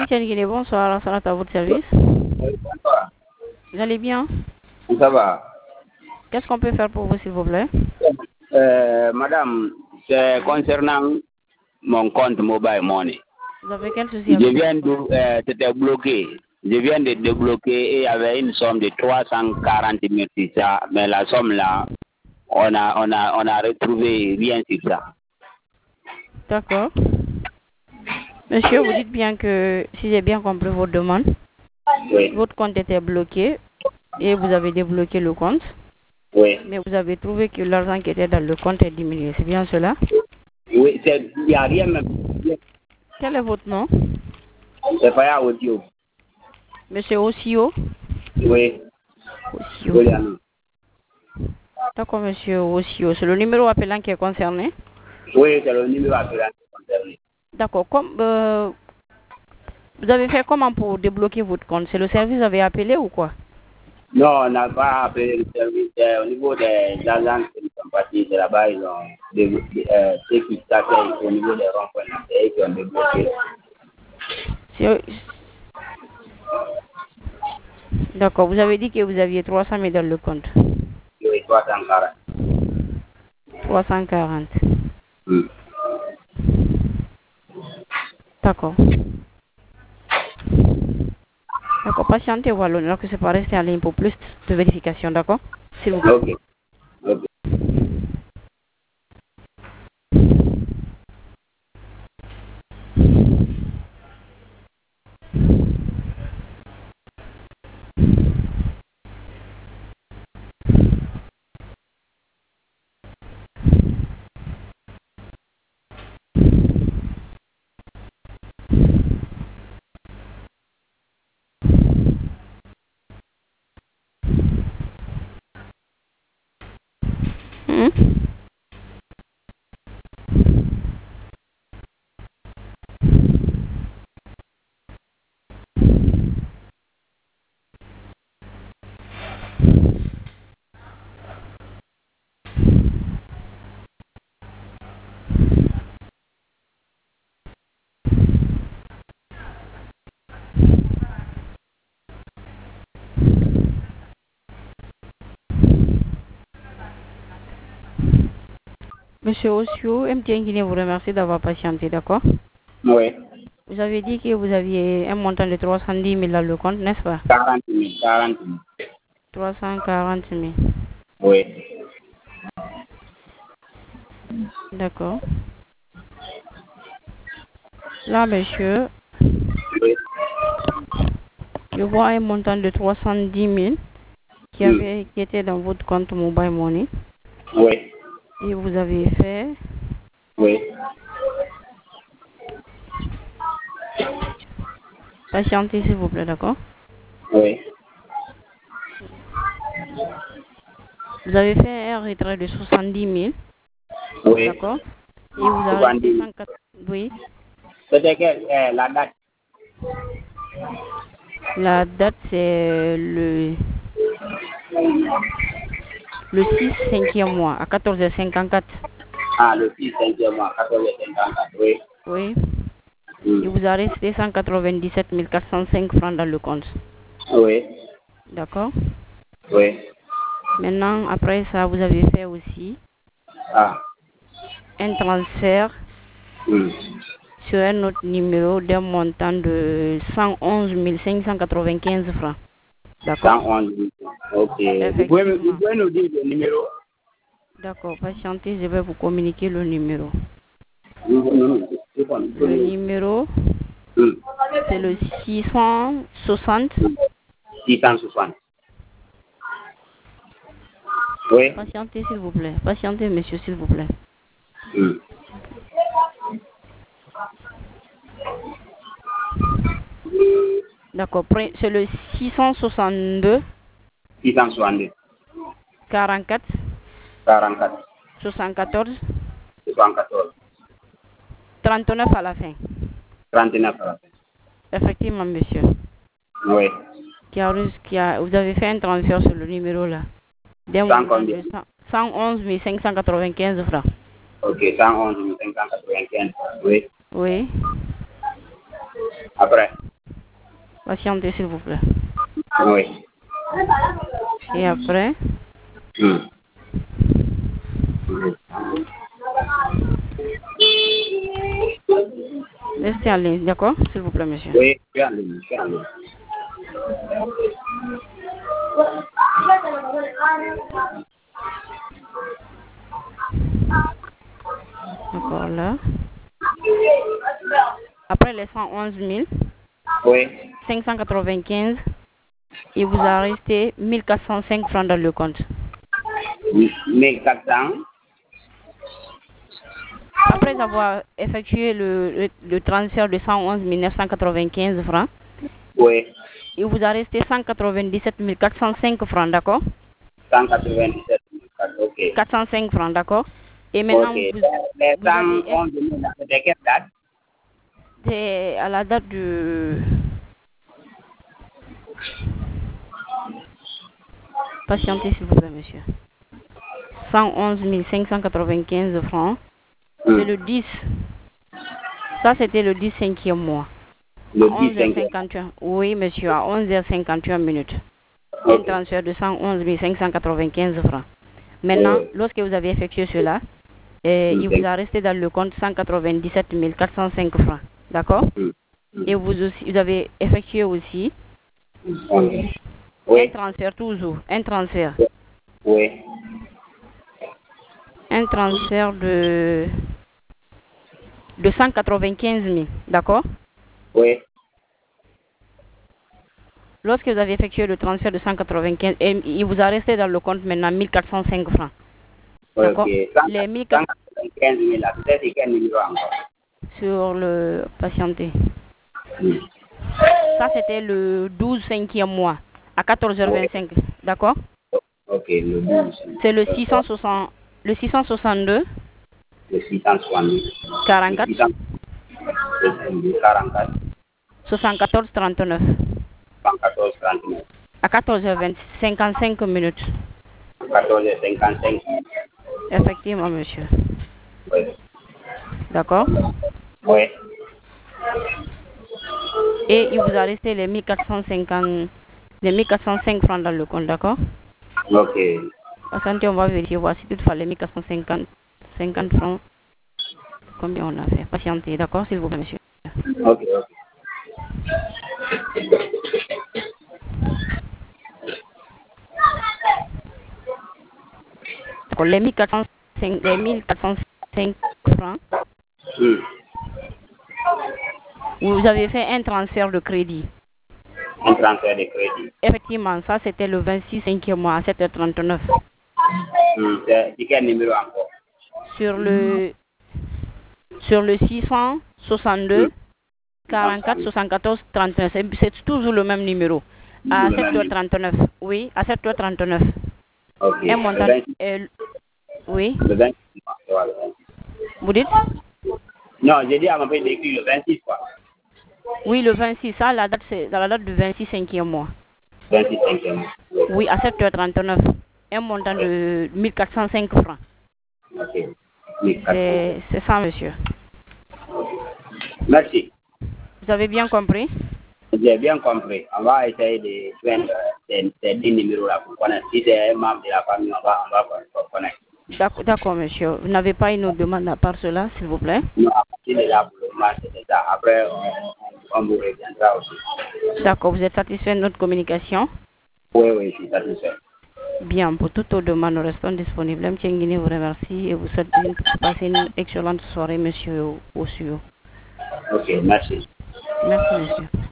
MTN Guinée, bonsoir, Salat à votre service. Bonsoir. Vous allez bien? Ça va. Qu'est-ce qu'on peut faire pour vous, s'il vous plaît? Madame, c'est concernant mon compte Mobile Money. Vous avez quel souci Je avec viens de c'était bloqué. Je viens de débloquer et il y avait une somme de 340 000 sur ça. Mais la somme là, on a retrouvé rien sur ça. D'accord. Monsieur, vous dites bien que, si j'ai bien compris votre demande, Oui. votre compte était bloqué et vous avez débloqué le compte, Oui. mais vous avez trouvé que l'argent qui était dans le compte est diminué. C'est bien cela? Oui, il n'y a rien même. Quel est votre nom? C'est pas audio. Monsieur Osio? Oui. Osio. Oui. D'accord, monsieur Osio. C'est le numéro appelant qui est concerné? Oui, c'est le numéro appelant concerné. D'accord. Vous avez fait comment pour débloquer votre compte? C'est le service que vous avez appelé ou quoi? Non, on n'a pas appelé le service. Au niveau des agences qui sont partis de là-bas, ils ont ceux qui s'appellent au niveau des ronds-points, c'est eux qui ont débloqué. D'accord. Vous avez dit que vous aviez 300 000 dans le compte. Oui, 340. 340. D'accord. D'accord. Patientez, voilà. Alors que c'est pas resté en ligne pour plus de vérification, d'accord? S'il vous plaît. Ok. Ok. Hmm? Monsieur Osio, MTN Guinée vous remercie d'avoir patienté, d'accord? Oui. Vous avez dit que vous aviez un montant de 310 000 dans le compte, n'est-ce pas? 40 000. 40 000. 340 000. Oui. D'accord. Là, monsieur, Oui. je vois un montant de 310 000 qui était dans votre compte Mobile Money. Oui. Et vous avez fait... Oui. Patientez, s'il vous plaît, d'accord? Oui. Vous avez fait un retrait de 70 000, Oui. d'accord? Et vous avez resté 70 000. 104... Oui. C'était la date. La date, c'est le 6 5e mois, à 14h54. Ah, le 6 5e mois, 1454. Oui. Oui. Et vous avez resté 197 405 francs dans le compte. Oui. D'accord? Oui. Maintenant, après ça, vous avez fait aussi Ah. un transfert sur un autre numéro d'un montant de 111 595 francs. D'accord? 111 000. Ok. Vous Effectivement. pouvez nous dire le numéro? D'accord, patientez, je vais vous communiquer le numéro. Non. Le numéro, c'est le 660. 660. Oui. Patientez, s'il vous plaît. Patientez, monsieur, s'il vous plaît. D'accord, c'est le 662 662. 44 44. 74 74. 39 à la fin. 39 à la fin. Effectivement, monsieur. Oui. Vous avez fait un transfert sur le numéro là. D'un montant de 111 595 francs. Ok, 111 595. Oui. Oui. Après. Patientez, s'il vous plaît. Oui. Et après? Restez en ligne, d'accord? S'il vous plaît, monsieur. Oui, je suis en ligne, je suis en ligne. D'accord, là. Après les 111 000, Oui. 595, il vous a resté 1405 francs dans le compte. 1400. Après avoir effectué le transfert de 111 995 francs, Oui. il vous a resté 197 405 francs, d'accord? 197 000, ok. 405 francs, d'accord? Et maintenant, Ok. vous Les avez... 111 000, c'était quelle date? C'est à la date de... Patientez, s'il vous plaît, monsieur. 111 595 francs. C'est le 10. Ça, c'était le 10 5e mois. Le 10 11h51. Oui, monsieur, à 11h51 minutes. Un transfert de 111 595 francs. Maintenant, lorsque vous avez effectué cela, il vous a resté dans le compte 197 405 francs. D'accord? Et vous avez effectué aussi un transfert toujours. Un transfert. Oui. Un transfert de 195 000. D'accord? Oui. Lorsque vous avez effectué le transfert de 195, il vous a resté dans le compte maintenant 1405 francs. D'accord? Les 195 000, là, c'est quel numéro encore? Sur le patienté. Ça, c'était le 12 5e mois, à 14h25. D'accord? Ok, le 12. C'est le 660, le 662. Le 662. 44. 44. 74 39. 114 39. À 14h55 minutes. 14h55. Effectivement, monsieur. Oui. D'accord? Oui. Et il vous a resté les 1405 francs dans le compte, d'accord? Ok. Attendez, on va vérifier, voir si toutefois les 1450 francs, combien on a fait. Patientez, d'accord, s'il vous plaît, monsieur. Ok, ok. D'accord, les 1405 francs, vous avez fait un transfert de crédit. Un transfert de crédit. Effectivement, ça c'était le 26 5e mois à 7h39. C'est quel numéro encore? Sur le 662 44 74 39. C'est toujours le même numéro. À 7h39. Oui, à 7h39. Ok. Un montant. Oui. Le 26. Vous dites? Non, j'ai dit à ma fille d'écrire le 26, quoi. Oui, le 26. Ça, la date, c'est dans la date du 26 5e mois. 26 5e. Oui, à 7h39. Un montant de 1405 francs. Ok. C'est ça, monsieur. Merci. Vous avez bien compris? J'ai bien compris. On va essayer de joindre ces 10 numéros-là pour connaître. Si c'est un membre de la famille, on va connaître. D'accord, monsieur. Vous n'avez pas une autre demande à part cela, s'il vous plaît? Non, à partir de là, pour le moment, c'est ça. Après, on vous reviendra aussi. D'accord, vous êtes satisfait de notre communication? Oui, oui, je suis satisfait. Bien, pour toute autre demande, nous restons disponibles. M. Nguini vous remercie et vous souhaite de passer une excellente soirée, monsieur Ossio. Ok, merci. Merci, monsieur.